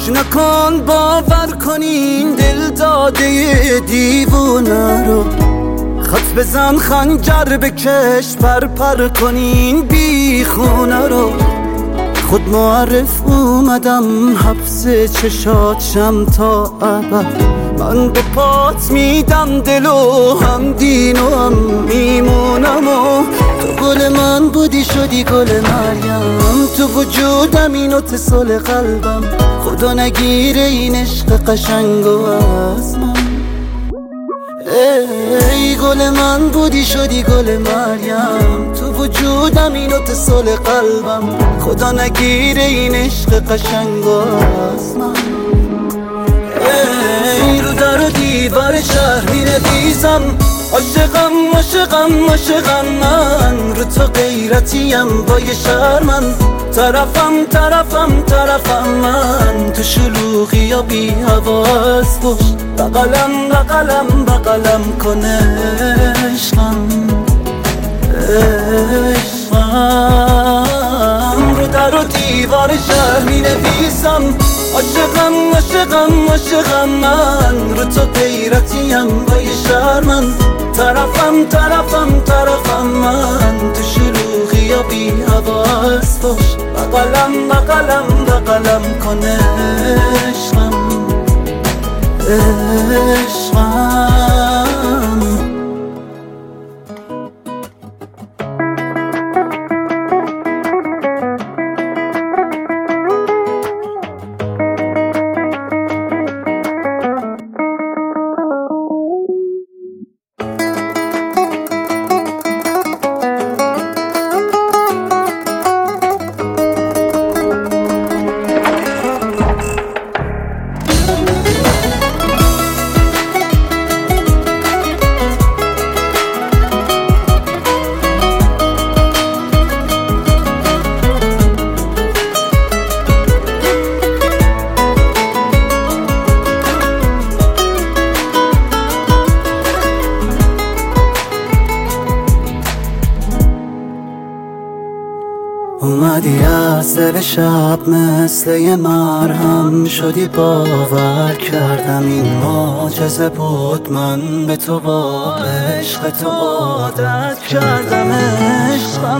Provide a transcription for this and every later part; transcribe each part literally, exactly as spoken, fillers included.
فکر نکن باور کنین دل داده دیوونه رو، خط بزن خنجر بکش پر پر کنین بی خونه رو. خود معرف اومدم حبس چشات شم تا ابد، من به پات میدم دل و هم دین و هم میمونم و تو گل من بودی شدی گل مریم، تو وجودم این اتصال قلبم، خدا نگیره این عشق قشنگ و از من. ای گل من بودی شدی گل مریم، تو وجودم این اتصال قلبم، خدا نگیره این عشق قشنگ و از من. ای رو در و دیوار شهر می نویسم عاشقم عاشقم عاشقم من، رو تو غیرتیم با یه شرمن، طرفم طرفم طرفم من، تو شلوغی یا بی حواس باش، بغلم بغلم بغلم کنه عشقم عشقم. رو در و دیوار شهر می نویسم عاشقم عاشقم عاشقم من، رو تو غیرتیم با یه شرمن، طرفم طرفم طرفم من، تو شلوغی یا بی حواس باش، بغلم بغلم بغلم کنه عشقم عشقم. اومدی از دل شب مثل یه مرهم شدی، باور کردم این معجزه بود، من به تو با عشق تو عادت کردم عشقم.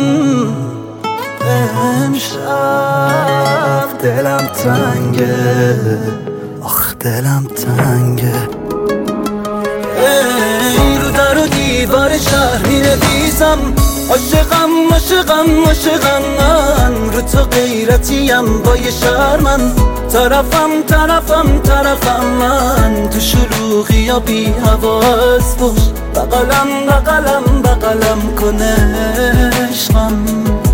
امشب دلم تنگه آخ دلم تنگه. ای رو در و دیوار شهر می نویسم عاشقم عاشقم عاشقم من، رو تو غیرتیم با یه شرمن، طرفم طرفم طرفم من، تو شلوغی یا بی حواس باش، بغلم بغلم بغلم کنه عشقم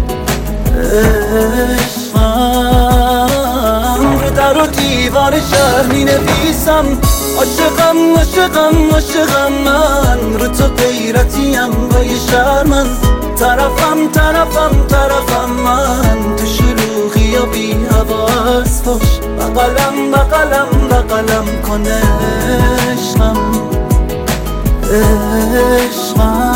عشقم. رو در و دیوار شهر می نویسم عاشقم عاشقم عاشقم من، رو تو غیرتیم با یه شرمن، طرفم طرفم طرفم من، تو شلوغی یا بی حواس باش، بغلم بغلم بغلم کنه عشقم عشقم.